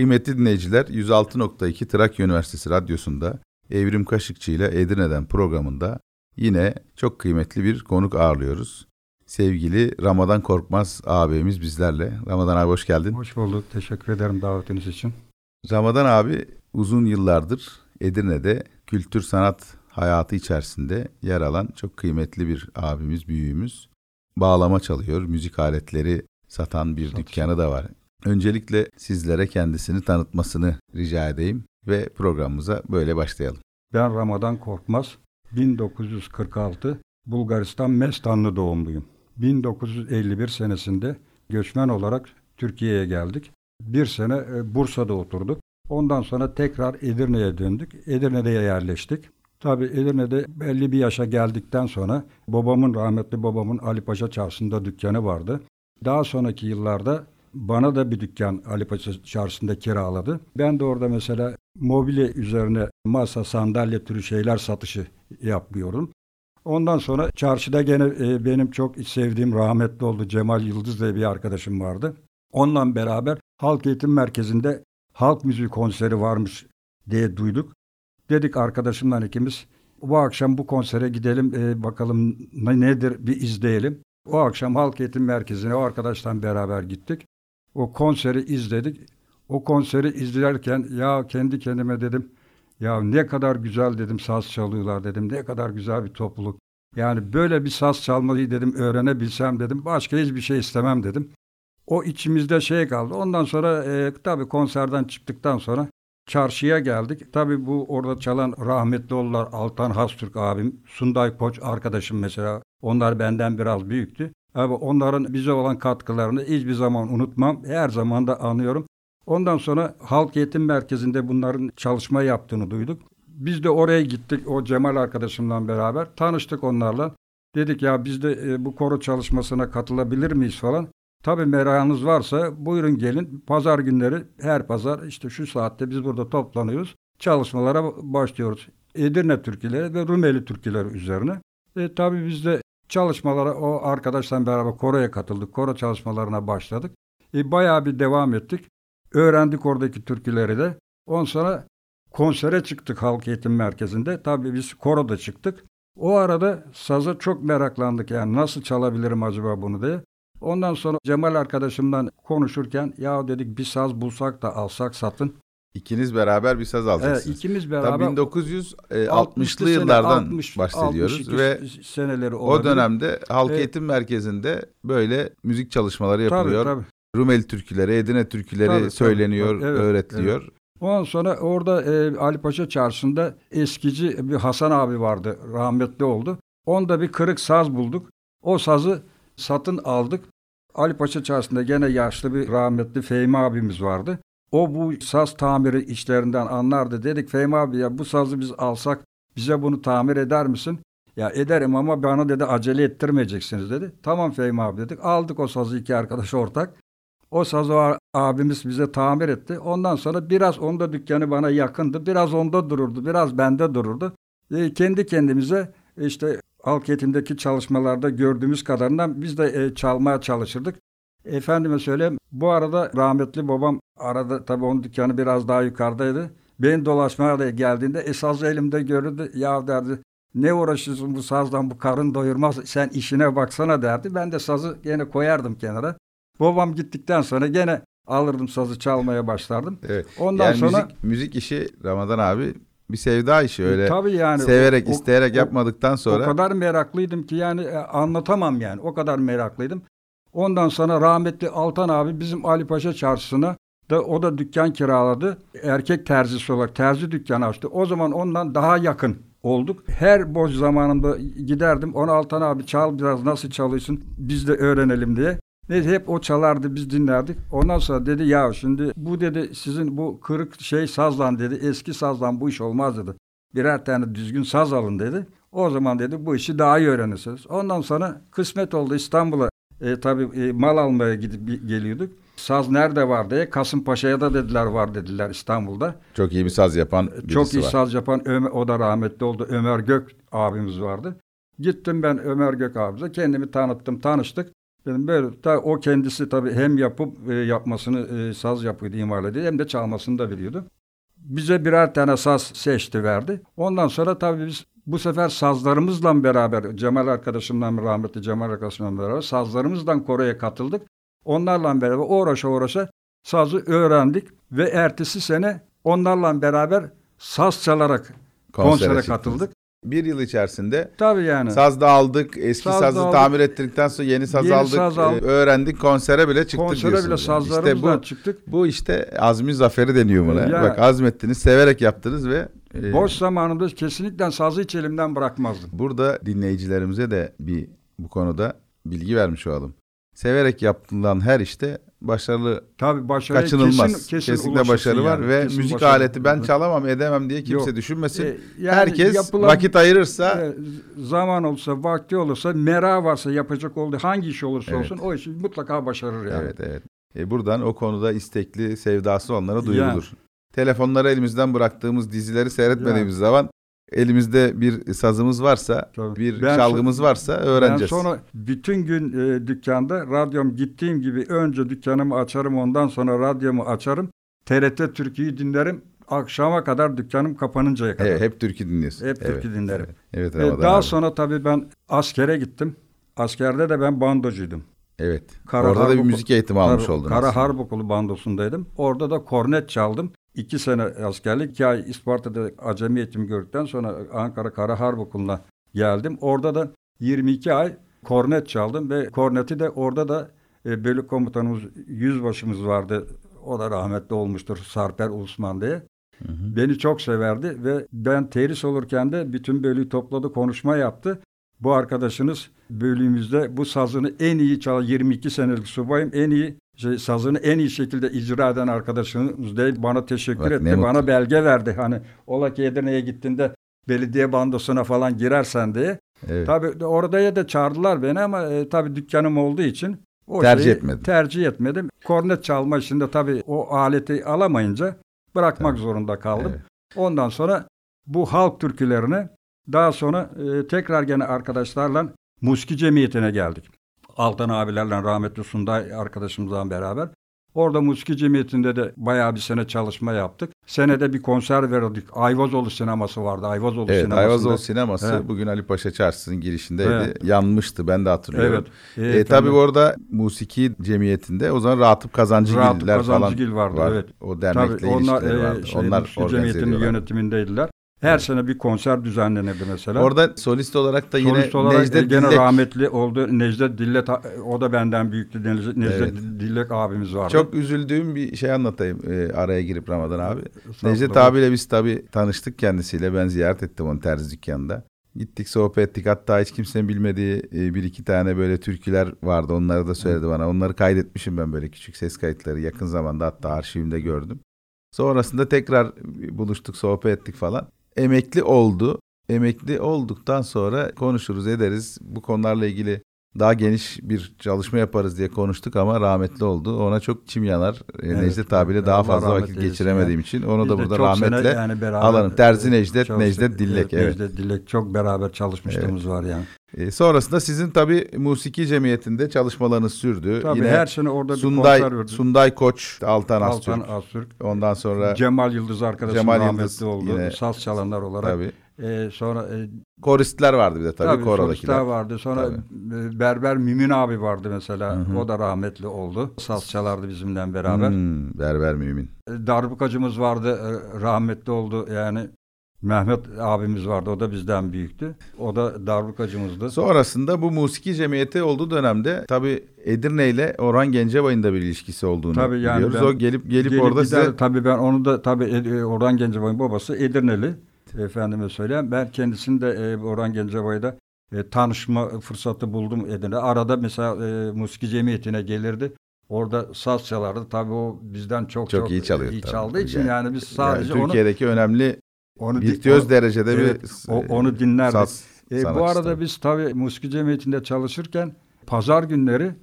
Kıymetli dinleyiciler, 106.2 Trakya Üniversitesi Radyosu'nda Evrim Kaşıkçı ile Edirne'den programında yine çok kıymetli bir konuk ağırlıyoruz. Sevgili Ramadan Korkmaz ağabeyimiz bizlerle. Ramadan abi hoş geldin. Hoş bulduk. Teşekkür ederim davetiniz için. Ramadan abi uzun yıllardır Edirne'de kültür sanat hayatı içerisinde yer alan çok kıymetli bir abimiz, büyüğümüz. Bağlama çalıyor, müzik aletleri satan bir dükkanı da var. Öncelikle sizlere kendisini tanıtmasını rica edeyim ve programımıza böyle başlayalım. Ben Ramadan Korkmaz, 1946 Bulgaristan Mestanlı doğumluyum. 1951 senesinde göçmen olarak Türkiye'ye geldik. Bir sene Bursa'da oturduk. Ondan sonra tekrar Edirne'ye döndük. Edirne'de yerleştik. Tabii Edirne'de belli bir yaşa geldikten sonra rahmetli babamın Ali Paşa Çarşısı'nda dükkanı vardı. Daha sonraki yıllarda bana da bir dükkan Ali Paşa Çarşısı'nda kiraladı. Ben de orada mesela mobilya üzerine masa, sandalye türü şeyler satışı yapıyorum. Ondan sonra çarşıda gene benim çok sevdiğim rahmetli oldu Cemal Yıldız diye bir arkadaşım vardı. Onunla beraber Halk Eğitim Merkezi'nde halk müziği konseri varmış diye duyduk. Dedik arkadaşımla ikimiz bu akşam bu konsere gidelim bakalım nedir bir izleyelim. O akşam Halk Eğitim Merkezi'ne o arkadaşla beraber gittik. O konseri izledik. O konseri izlerken ya kendi kendime dedim ya ne kadar güzel dedim saz çalıyorlar dedim. Ne kadar güzel bir topluluk. Yani böyle bir saz çalmayı dedim öğrenebilsem dedim. Başka hiçbir şey istemem dedim. O içimizde kaldı. Ondan sonra tabii konserden çıktıktan sonra çarşıya geldik. Tabii bu orada çalan rahmetli oldular Altan Hastürk abim, Sunday Koç arkadaşım mesela. Onlar benden biraz büyüktü. Abi onların bize olan katkılarını hiçbir zaman unutmam. Her zaman da anıyorum. Ondan sonra Halk Eğitim Merkezi'nde bunların çalışma yaptığını duyduk. Biz de oraya gittik o Cemal arkadaşımla beraber. Tanıştık onlarla. Dedik ya biz de bu koro çalışmasına katılabilir miyiz falan. Tabii merakınız varsa buyurun gelin. Pazar günleri her pazar işte şu saatte biz burada toplanıyoruz. Çalışmalara başlıyoruz. Edirne türküleri ve Rumeli türküleri üzerine. Tabii biz de çalışmalara o arkadaşla beraber koroya katıldık. Koro çalışmalarına başladık. Bayağı bir devam ettik. Öğrendik oradaki türküleri de. Ondan sonra konsere çıktık Halk Eğitim Merkezi'nde. Tabii biz koroda çıktık. O arada saza çok meraklandık yani nasıl çalabilirim acaba bunu diye. Ondan sonra Cemal arkadaşımla konuşurken ya dedik bir saz bulsak da alsak satın. İkiniz beraber bir saz alacaksınız. Evet, ikimiz beraber. Tabii 1960'lı yıllardan bahsediyoruz ve seneleri olabilir. O dönemde Halk Eğitim Merkezi'nde böyle müzik çalışmaları yapılıyor. Tabii. Rumeli türküleri, Edirne türküleri söyleniyor, öğretiliyor. Evet. Ondan sonra orada Ali Paşa Çarşısı'nda eskici bir Hasan abi vardı, rahmetli oldu. Onda bir kırık saz bulduk. O sazı satın aldık. Ali Paşa Çarşısı'nda gene yaşlı bir rahmetli Fehmi abimiz vardı. O bu saz tamiri işlerinden anlardı. Dedik Fehmi abi ya bu sazı biz alsak bize bunu tamir eder misin? Ya ederim ama bana dedi acele ettirmeyeceksiniz dedi. Tamam Fehmi abi dedik. Aldık o sazı iki arkadaş ortak. O sazı abimiz bize tamir etti. Ondan sonra biraz onda dükkanı bana yakındı. Biraz onda dururdu. Biraz bende dururdu. Kendi kendimize işte halk eğitimdeki çalışmalarda gördüğümüz kadarından biz de çalmaya çalışırdık. Efendime söyleyeyim bu arada rahmetli babam arada tabii onun dükkanı biraz daha yukarıdaydı. Ben dolaşmaya geldiğinde sazı elimde görürdü. Ya derdi ne uğraşıyorsun bu sazdan bu karın doyurmaz sen işine baksana derdi. Ben de sazı gene koyardım kenara. Babam gittikten sonra gene alırdım sazı çalmaya başlardım. Evet. Ondan yani sonra müzik işi Ramazan abi bir sevda işi öyle. Tabii yani severek isteyerek yapmadıktan sonra. O kadar meraklıydım ki yani anlatamam yani. O kadar meraklıydım. Ondan sonra rahmetli Altan abi bizim Ali Paşa Çarşısı'na da o da dükkan kiraladı. Erkek terzisi olarak terzi dükkanı açtı. O zaman ondan daha yakın olduk. Her boş zamanımda giderdim. Ona Altan abi çal biraz nasıl çalıyorsun biz de öğrenelim diye. Neyse hep o çalardı biz dinlerdik. Ondan sonra dedi ya şimdi bu dedi sizin bu kırık sazlan dedi. Eski sazlan bu iş olmaz dedi. Birer tane düzgün saz alın dedi. O zaman dedi bu işi daha iyi öğrenirsiniz. Ondan sonra kısmet oldu İstanbul'a. Tabii mal almaya gidip geliyorduk. Saz nerede var diye Kasımpaşa'ya da dediler var dediler İstanbul'da. Çok iyi bir saz yapan birisi var. Çok iyi saz yapan o da rahmetli oldu. Ömer Gök abimiz vardı. Gittim ben Ömer Gök abimize kendimi tanıttım tanıştık. Dedim böyle o kendisi tabii hem yapmasını saz yapıyordu, imal ediyordu, hem de çalmasını da biliyordu. Bize birer tane saz seçti, verdi. Ondan sonra tabii biz bu sefer sazlarımızla beraber, rahmetli Cemal arkadaşımla beraber sazlarımızla koroya katıldık. Onlarla beraber uğraşa sazı öğrendik ve ertesi sene onlarla beraber saz çalarak konsere katıldık. Bir yıl içerisinde tabii yani. Saz da aldık, eski sazı tamir ettirdikten sonra yeni saz aldık, öğrendik, konsere bile çıktık. Konsere bile sazlarımızla işte çıktık. Bu işte azmi zaferi deniyor buna. Ya, bak azmettiniz, severek yaptınız ve... boş zamanımda kesinlikle sazı hiç elimden bırakmazdım. Burada dinleyicilerimize de bu konuda bilgi vermiş olalım. Severek yapılan her işte başarılı, kaçınılmaz. Kesinlikle başarı var ve müzik aleti ben çalamam edemem diye kimse düşünmesin. Yani herkes vakit ayırırsa, zaman olursa, vakti olursa, merakı varsa, yapacak olduğu hangi iş olursa olsun o işi mutlaka başarır yani. Evet. Buradan o konuda istekli, sevdası olanlara duyurulur. Telefonları elimizden bıraktığımız dizileri seyretmediğimiz zaman elimizde bir sazımız varsa, çalgımız varsa öğreneceğiz. Ben sonra bütün gün dükkanda radyom gittiğim gibi önce dükkanımı açarım, ondan sonra radyomu açarım. TRT Türkiye'yi dinlerim. Akşama kadar dükkanım kapanıncaya kadar. Hep türkü dinliyorsun. Hep türkü dinlerim. Evet, daha sonra tabii ben askere gittim. Askerde de ben bandocuydum. Evet. Orada da bir müzik eğitimi almış oldun. Kara Harp Okulu bandosundaydım. Orada da kornet çaldım. 2 sene askerlik, 2 ay Isparta'da acemi eğitimi gördükten sonra Ankara Kara Harp Okulu'na geldim. Orada da 22 ay kornet çaldım ve korneti de orada da bölük komutanımız, yüzbaşımız vardı. O da rahmetli olmuştur, Sarper Ulusman diye. Beni çok severdi ve ben terhis olurken de bütün bölüğü topladı, konuşma yaptı. Bu arkadaşınız bölüğümüzde bu sazını en iyi çalan, 22 senelik subayım, en iyi sazını en iyi şekilde icra eden arkadaşınız değil, bana teşekkür etti, bana belge verdi. Hani ola ki Edirne'ye gittiğinde belediye bandosuna falan girersen diye. Evet. Tabii orada da çağırdılar beni ama tabii dükkanım olduğu için tercih etmedim. Kornet çalma işinde tabii o aleti alamayınca bırakmak zorunda kaldım. Evet. Ondan sonra bu halk türkülerini daha sonra tekrar gene arkadaşlarla Musiki Cemiyeti'ne geldik. Altan abilerle, rahmetli Sunday arkadaşımızla beraber. Orada Musiki Cemiyeti'nde de bayağı bir sene çalışma yaptık. Senede bir konser verdik. Ayvazoğlu sineması vardı. Ayvazoğlu sineması bugün Ali Paşa Çarşısı'nın girişindeydi. Yanmıştı, ben de hatırlıyorum. Tabii orada Musiki Cemiyeti'nde o zaman Ratıp Kazancıgiller falan vardı. Var. Evet. O dernekle ilişkileri vardı. Onlar Musiki Cemiyeti'nin yönetimindeydiler. Her sene bir konser düzenlenirdi mesela. Orada solist olarak da yine Necdet Dillek rahmetli oldu. Necdet Dillek, o da benden büyüktü. Necdet Dillek abimiz vardı. Çok üzüldüğüm bir şey anlatayım araya girip Ramazan abi. Necdet abiyle biz tabii tanıştık kendisiyle. Ben ziyaret ettim onu terzi dükkanında. Gittik, sohbet ettik. Hatta hiç kimsenin bilmediği bir iki tane böyle türküler vardı. Onları da söyledi bana. Onları kaydetmişim ben, böyle küçük ses kayıtları. Yakın zamanda hatta arşivimde gördüm. Sonrasında tekrar buluştuk, sohbet ettik falan. Emekli oldu. Emekli olduktan sonra konuşuruz, ederiz. Bu konularla ilgili daha geniş bir çalışma yaparız diye konuştuk ama rahmetli oldu. Ona çok içim yanar. Necdet abiyle daha fazla vakit geçiremediğim için onu da burada rahmetle alalım. Terzi Necdet Dillek. Necdet Dillek, çok beraber çalışmışlığımız var yani. Sonrasında sizin tabii Musiki Cemiyeti'nde çalışmalarınız sürdü. Tabii yine her sene orada bir konser verdik. Sunday Koç, Altan Astürk. Ondan sonra Cemal Yıldız arkadaşım rahmetli oldu. Yine, saz çalanlar olarak. Tabii. Sonra koristler vardı bir de tabii koradakiler. Koristler vardı. Sonra Berber Mümin abi vardı mesela. Hı-hı. O da rahmetli oldu. Saz çalardı bizimle beraber. Berber Mümin. Darbukacımız vardı, rahmetli oldu yani. Mehmet abimiz vardı, o da bizden büyüktü. O da darbukacımızdı. Sonrasında bu Musiki Cemiyeti olduğu dönemde tabii Edirne ile Orhan Gencebay'ın da bir ilişkisi olduğunu biliyoruz. O gelip orada size... Tabii ben onu da tabii Orhan Gencebay'ın babası Edirneli. Efendime söyleyeyim. Ben kendisini de Orhan Gencebay'da tanışma fırsatı buldum Edirne. Arada mesela Musiki Cemiyeti'ne gelirdi. Orada saz çalardı. Tabii o bizden çok iyi çaldığı için yani biz sadece Türkiye'deki önemli virtüöz derecede bir onu dinlerdik. Saz bu arada biz tabii Musiki Cemiyeti'nde çalışırken pazar günleri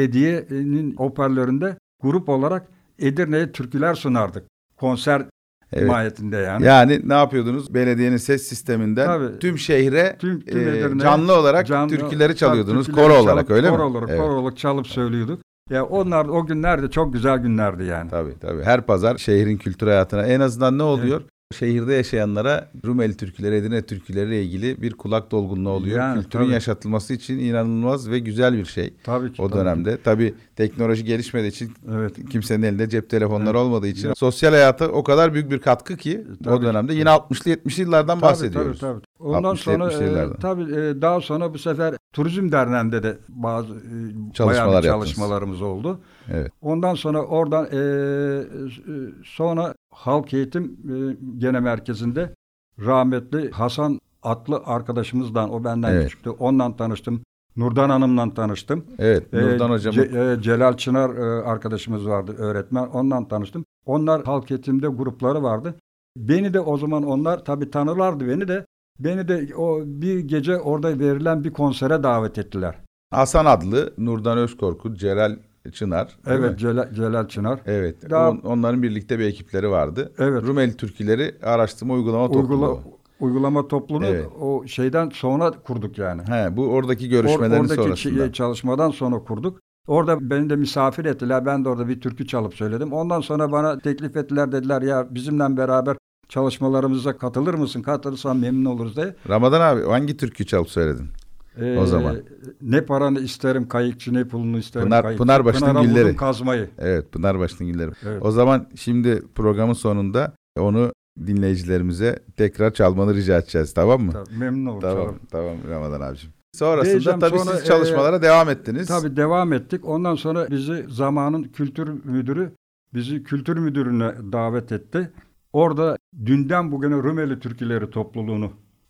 belediyenin hoparlöründe grup olarak Edirne'ye türküler sunardık. Konser mahiyetinde yani. Yani ne yapıyordunuz? Belediyenin ses sisteminden Tabii. tüm şehre Tüm Edirne, canlı olarak türküleri çalıyordunuz. Koro olarak öyle mi? Koro olarak çalıp söylüyorduk. Ya onlar o günler de çok güzel günlerdi yani. Tabii. Her pazar şehrin kültür hayatına en azından ne oluyor? Evet. Şehirde yaşayanlara Rumeli türküleri, Edirne türküleriyle ilgili bir kulak dolgunluğu oluyor. Yani, kültürün yaşatılması için inanılmaz ve güzel bir şey. Tabii ki. O dönemde. Tabii teknoloji gelişmediği için kimsenin elinde cep telefonları olmadığı için sosyal hayata o kadar büyük bir katkı ki o dönemde yine 60'lı 70'li yıllardan bahsediyoruz. Tabii. Ondan sonra daha sonra bu sefer Turizm Derneği'nde de bazı çalışmalarımız oldu. Evet. Ondan sonra oradan sonra Halk Eğitim Gene Merkezi'nde rahmetli Hasan adlı arkadaşımızdan, o benden küçüktü. Onunla tanıştım. Nurdan Hanım'la tanıştım. Evet, Nurdan hocamın. Celal Çınar arkadaşımız vardı, öğretmen. Onunla tanıştım. Onlar Halk Eğitim'de grupları vardı. Beni de o zaman onlar tabii tanırlardı beni de. Beni de o bir gece orada verilen bir konsere davet ettiler. Hasan adlı, Nurdan Özkorkut, Celal Çınar. Evet, Celal Çınar. Evet. Onların birlikte bir ekipleri vardı. Evet. Rumeli Türküleri Araştırma Uygulama Topluluğu. Uygulama topluluğunu o şeyden sonra kurduk yani. Bu oradaki görüşmelerin sonrasında. Oradaki çalışmadan sonra kurduk. Orada beni de misafir ettiler. Ben de orada bir türkü çalıp söyledim. Ondan sonra bana teklif ettiler, dediler ya bizimle beraber çalışmalarımıza katılır mısın? Katılırsan memnun oluruz diye. Ramazan abi hangi türkü çalıp söyledin o zaman? Ne paranı isterim kayıkçı, ne pulunu isterim kayıkçı. Pınarbaşı'nın Gülleri. Kazmayı. Evet, Pınarbaşı'nın Gülleri. Evet. O zaman şimdi programın sonunda onu dinleyicilerimize tekrar çalmanı rica edeceğiz, tamam mı? Tabii, memnun olurum. Tamam Ramazan abiciğim. Sonrasında tabii siz çalışmalara devam ettiniz. Tabii devam ettik. Ondan sonra bizi zamanın kültür müdürü kültür müdürüne davet etti. Orada dünden bugüne Rumeli Türküleri topluluğunu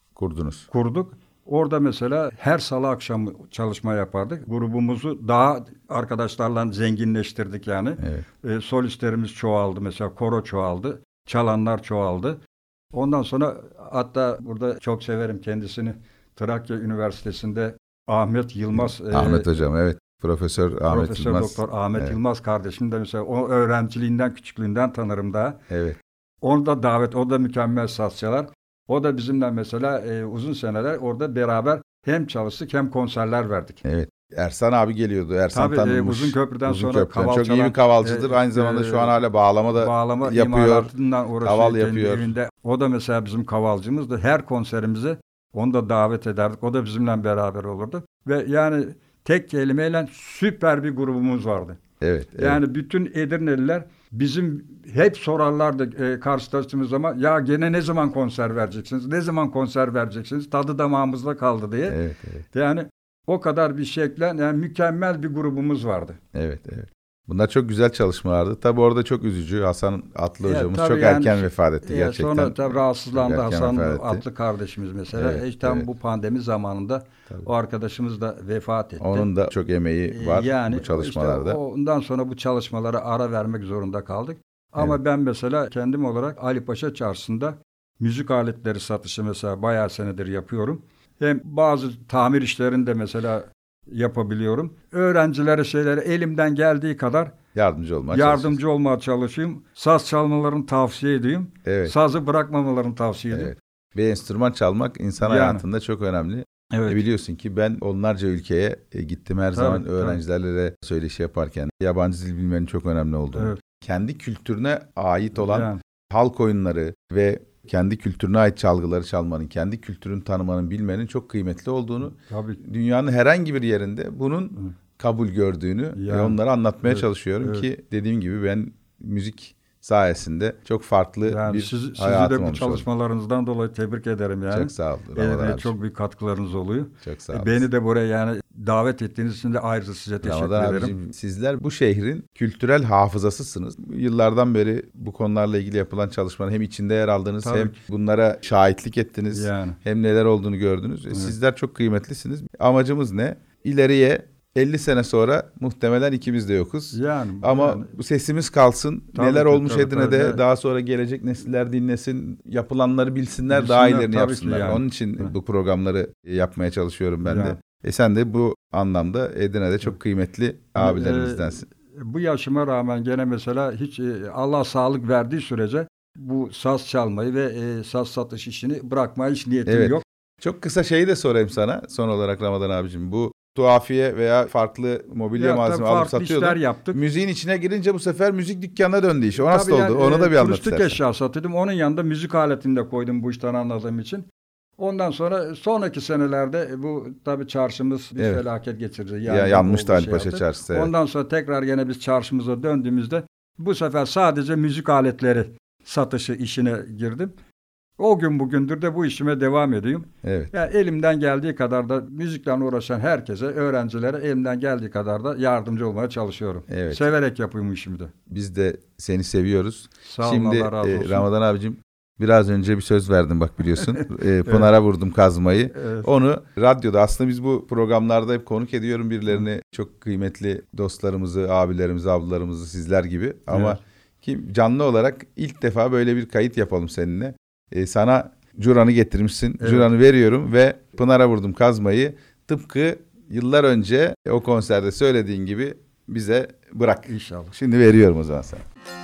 kurduk. Orada mesela her salı akşamı çalışma yapardık. Grubumuzu daha arkadaşlarla zenginleştirdik yani. Evet. Solistlerimiz çoğaldı mesela, koro çoğaldı, çalanlar çoğaldı. Ondan sonra hatta burada çok severim kendisini. Trakya Üniversitesi'nde Ahmet Yılmaz. Ahmet hocam, evet. Profesör Doktor Ahmet Yılmaz kardeşim de mesela o öğrenciliğinden, küçüklüğünden tanırım daha. Evet. Onu da o da mükemmel saz çalar. O da bizimle mesela uzun seneler orada beraber hem çalıştık hem konserler verdik. Evet. Ersan abi geliyordu. Ersan tanınmış. Uzunköprü'den sonra çok iyi bir kavalcıdır. Aynı zamanda şu an hala bağlama yapıyor. Kaval yapıyor. Evinde. O da mesela bizim kavalcımızdı. Her konserimize onu da davet ederdik. O da bizimle beraber olurdu. Ve yani tek kelimeyle süper bir grubumuz vardı. Evet. Yani bütün Edirneliler bizim hep sorarlardı karşılaştığımız zaman, ya gene ne zaman konser vereceksiniz? Ne zaman konser vereceksiniz? Tadı damağımızda kaldı diye. Evet. Yani o kadar bir şekilde yani mükemmel bir grubumuz vardı. Evet. Bunlar çok güzel çalışmalardı. Tabii orada çok üzücü. Hasan Atlı hocamız çok erken vefat etti gerçekten. Sonra tabii rahatsızlandı Hasan Atlı kardeşimiz mesela. Tam bu pandemi zamanında o arkadaşımız da vefat etti. Onun da çok emeği var bu çalışmalarda. Ondan sonra bu çalışmalara ara vermek zorunda kaldık. Ama ben mesela kendim olarak Ali Paşa Çarşısı'nda müzik aletleri satışı mesela bayağı senedir yapıyorum. Hem bazı tamir işlerini de mesela yapabiliyorum. Öğrencilere elimden geldiği kadar yardımcı olmaya çalışayım. Saz çalmalarını tavsiye edeyim. Evet. Sazı bırakmamalarını tavsiye edeyim. Evet. Bir enstrüman çalmak insan hayatında çok önemli. Evet. Biliyorsun ki ben onlarca ülkeye gittim her zaman öğrencilerle söyleşi yaparken. Yabancı dil bilmenin çok önemli olduğunu. Evet. Kendi kültürüne ait olan halk oyunları ve kendi kültürüne ait çalgıları çalmanın, kendi kültürünü tanımanın, bilmenin çok kıymetli olduğunu, dünyanın herhangi bir yerinde bunun kabul gördüğünü ve onlara anlatmaya çalışıyorum ki dediğim gibi ben müzik sayesinde çok farklı bir hayatım sizi de bu çalışmalarınızdan dolayı tebrik ederim yani. Çok sağ olun. Çok büyük katkılarınız oluyor. Çok sağ olun. Beni de buraya yani davet ettiğiniz için de ayrıca size teşekkür ederim. Abicim, sizler bu şehrin kültürel hafızasısınız. Yıllardan beri bu konularla ilgili yapılan çalışmaların hem içinde yer aldınız hem bunlara şahitlik ettiniz. Hem neler olduğunu gördünüz. Evet. Sizler çok kıymetlisiniz. Amacımız ne? İleriye 50 sene sonra muhtemelen ikimiz de yokuz. Ama bu sesimiz kalsın. Neler olmuş Edirne'de daha sonra gelecek nesiller dinlesin. Yapılanları bilsinler daha ilerini yapsınlar. Onun için bu programları yapmaya çalışıyorum ben de. Sen de bu anlamda Edirne'de çok kıymetli abilerimizdensin. Bu yaşıma rağmen gene mesela hiç Allah sağlık verdiği sürece bu saz çalmayı ve saz satış işini bırakmaya hiç niyetim yok. Çok kısa şeyi de sorayım sana son olarak Ramazan abicim. Bu tuhafiye veya farklı mobilya malzeme alıp satıyordun. İşler yaptık. Müziğin içine girince bu sefer müzik dükkanına döndü iş. O nasıl oldu? Onu da bir anlat istersen. Turistik eşya satıyordum. Onun yanında müzik aletini de koydum bu işten anladığım için. Ondan sonra sonraki senelerde bu tabii çarşımız bir felaket geçirdi. Yanmıştı Ali Paşa çarşısı. Evet. Ondan sonra tekrar gene biz çarşımıza döndüğümüzde bu sefer sadece müzik aletleri satışı işine girdim. O gün bugündür de bu işime devam ediyorum. Evet. Yani elimden geldiği kadar da müzikle uğraşan herkese, öğrencilere elimden geldiği kadar da yardımcı olmaya çalışıyorum. Evet. Severek yapıyorum işimi de. Biz de seni seviyoruz. Sağ olun, şimdi Allah razı olsun. Ramazan abicim biraz önce bir söz verdim bak biliyorsun. Pınar'a vurdum kazmayı. Evet. Onu radyoda aslında biz bu programlarda hep konuk ediyorum birilerini. Çok kıymetli dostlarımızı, abilerimizi, ablalarımızı sizler gibi. Ama ki canlı olarak ilk defa böyle bir kayıt yapalım seninle. Sana Curan'ı getirmişsin. Evet. Curan'ı veriyorum ve Pınar'a vurdum kazmayı. Tıpkı yıllar önce o konserde söylediğin gibi bize bırak. İnşallah. Şimdi veriyorum o zaman sana.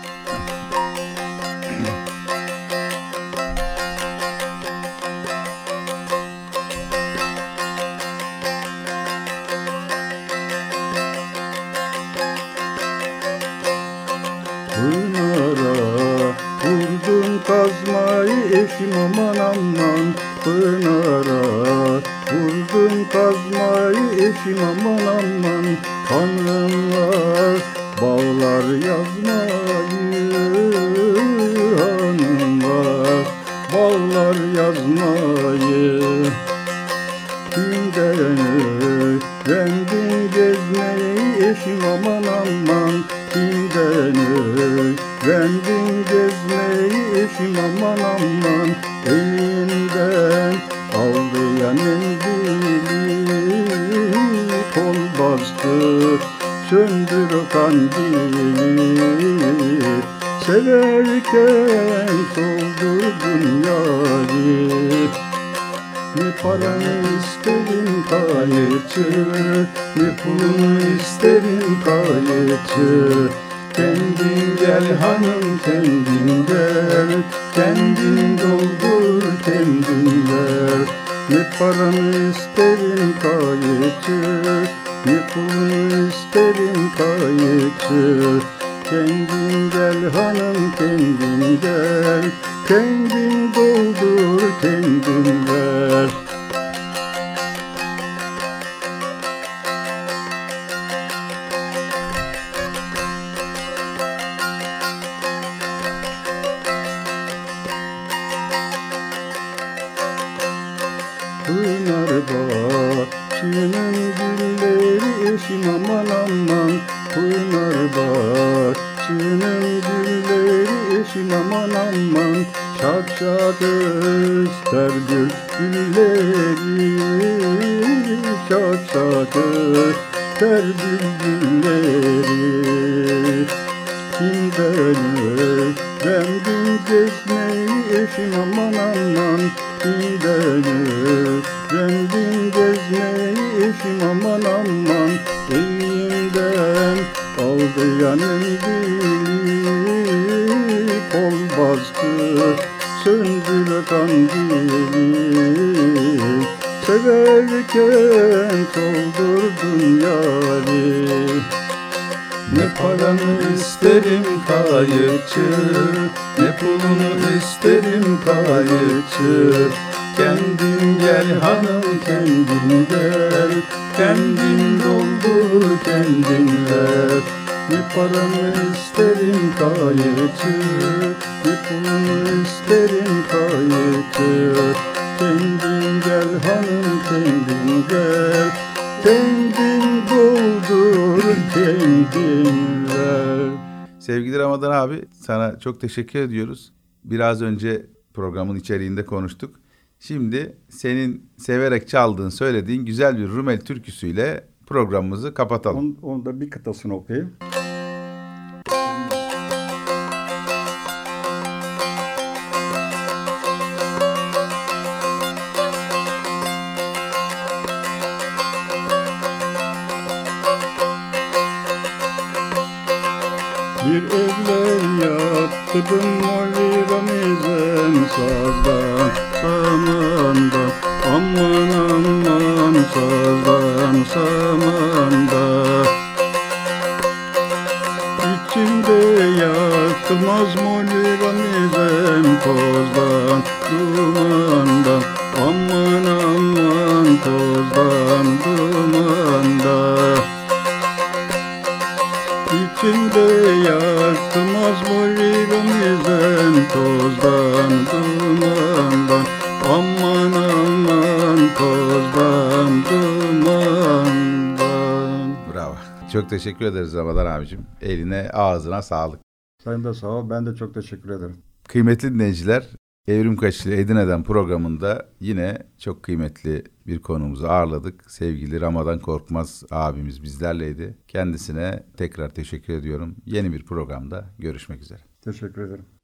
Eşim aman aman Pınar'a vurdum kazmayı eşim aman aman Tanrım var bağlar yazmayı hanım var bağlar yazmayı Kimden öğrendim gezmeyi eşim aman aman Kimden öğrendim gezmeyi eşim aman aman Elimden aldı ya mendili Kol bastı söndür o kandili Severken soldurdun yari Ne paranı isterim kayıtçı Ne pulunu isterim kayıtçı Kendin gel hanım kendin gel Kendin doldur kendin ver Ne paranı isterim kayıtçı Ne pulunu isterim kayıtçı Kendin gel hanım kendin gel Kendin doldur kendin ver Pınar bahçının gülleri eşim aman aman Pınar bahçının gülleri eşim aman aman Şak şak öster gülleri Şak şak öster gülleri Kimden öğrendim gezmeyi eşim aman aman Kimden öğrendim gezmeyi eşim aman aman Elimden aldı ya mendili Kol bastı söndür kandili Severken soldurdun yari Ne paranı isterim kayıkçı Ne pulunu isterim kayıkçı Kendin gel hanım kendin gel Kendin doldur kendin ver Ne paranı isterim kayıkçı Ne pulunu isterim kayıkçı Kendin gel hanım kendin gel Kendin doldur kendin ver. Sevgili Ramazan abi sana çok teşekkür ediyoruz. Biraz önce programın içeriğinde konuştuk. Şimdi senin severek çaldığın, söylediğin güzel bir Rumeli türküsüyle programımızı kapatalım. Onu da bir kıtasını okuyayım. Bir evler yaptım Molly sazdan samanda, aman aman sazdan samanda. İçinde yakılmaz molüramizem tozdan dumandan, aman aman tozdan dumanda. İçinde yakılmaz molüramizem tozdan dumandan, aman aman tozdan dumandan. Bravo. Çok teşekkür ederiz Ramazan abicim. Eline ağzına sağlık. Sen de sağ ol. Ben de çok teşekkür ederim. Kıymetli dinleyiciler, Evrim Kaçılı Edirne'den programında yine çok kıymetli bir konuğumuzu ağırladık. Sevgili Ramazan Korkmaz abimiz bizlerleydi. Kendisine tekrar teşekkür ediyorum. Yeni bir programda görüşmek üzere. Teşekkür ederim.